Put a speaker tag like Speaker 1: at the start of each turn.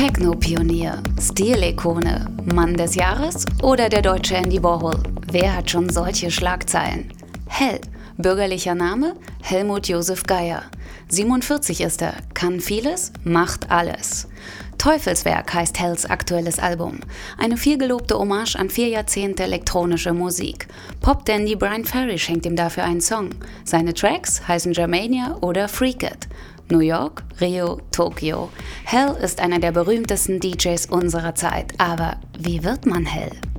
Speaker 1: Techno-Pionier, Stilikone, Mann des Jahres oder der deutsche Andy Warhol? Wer hat schon solche Schlagzeilen? Hell, bürgerlicher Name Helmut Josef Geier. 47 ist er, kann vieles, macht alles. Teufelswerk heißt Hells aktuelles Album. Eine vielgelobte Hommage an 4 Jahrzehnte elektronische Musik. Pop-Dandy Brian Ferry schenkt ihm dafür einen Song. Seine Tracks heißen Germania oder Freak It. New York, Rio, Tokio. Hell ist einer der berühmtesten DJs unserer Zeit. Aber wie wird man Hell?